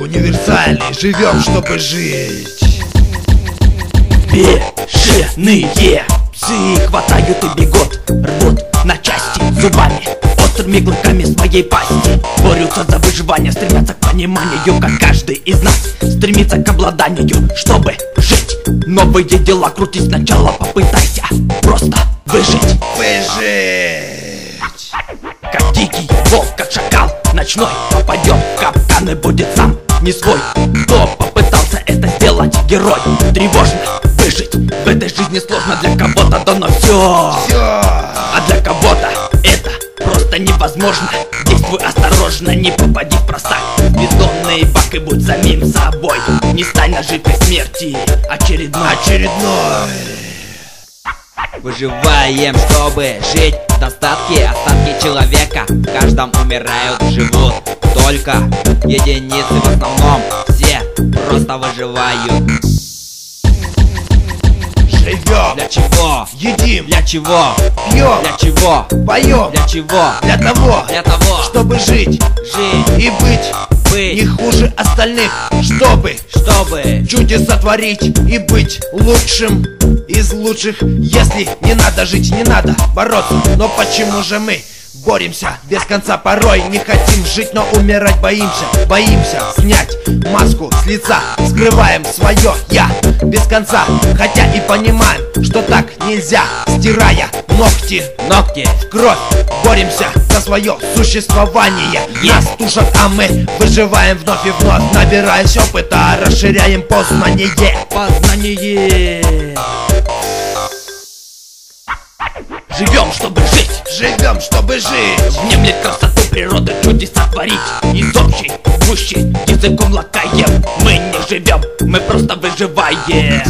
Универсальный, живем, чтобы жить. Бешеные псы хватают и бегут, рвут на части зубами, острыми клыками своей пасти. Борются за выживание, стремятся к пониманию, как каждый из нас стремится к обладанию, чтобы жить. Новые дела крутись сначала, попытайся просто выжить. Как дикий волк, как шакал ночной, попадет в капкан и будет сам не свой. Кто попытался это сделать, герой. Тревожно выжить в этой жизни сложно, для кого-то дано все, а для кого-то это просто невозможно. Действуй осторожно, не попади в просак, бездонный бак и будь самим собой. Не стань наживкой смерти очередной. Выживаем, чтобы жить в достатке. Остатки человека в каждом умирают, живут только единицы. В основном все просто выживают. Живем, Для чего? едим, Для чего? пьем, Для чего? поем, Для чего? для того, чтобы жить жить, и быть не хуже остальных, чтобы чудеса творить и быть лучшим из лучших. Если не надо жить, не надо бороться, но почему же мы боремся без конца? Порой не хотим жить, но умирать боимся. Боимся снять маску с лица, скрываем свое я без конца, хотя и понимаем, что так нельзя. Стирая ногти в кровь, боремся за свое существование. Нас тушат, а мы выживаем вновь и вновь, набираясь опыта, расширяем познание. Живем, чтобы жить. Живем, чтобы жить. Внемлет красоту природы, чудеса творить. Из общей гущи языком лакаем. Мы не живем, мы просто выживаем.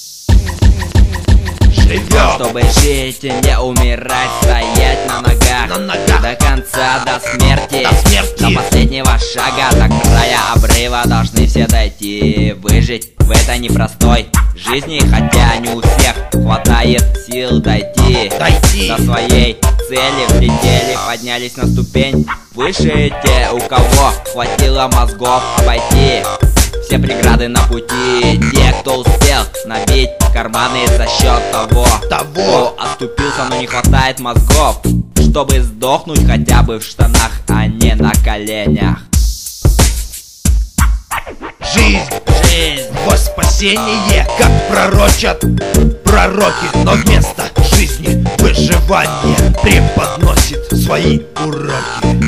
Живем, чтобы жить и не умирать, стоять на ногах до конца, до смерти. До последнего шага, до края обрыва должны все дойти. Выжить в этой непростой жизни, хотя не у всех хватает сил дойти до своей цели. Взлетели, поднялись на ступень выше те, у кого хватило мозгов обойти все преграды на пути. Те, кто успел набить карманы за счет того, кто оступился, но не хватает мозгов, чтобы сдохнуть хотя бы в штанах, а не на коленях. Жизнь во спасение, как пророчат пророки, но вместо жизни выживание преподносит свои уроки.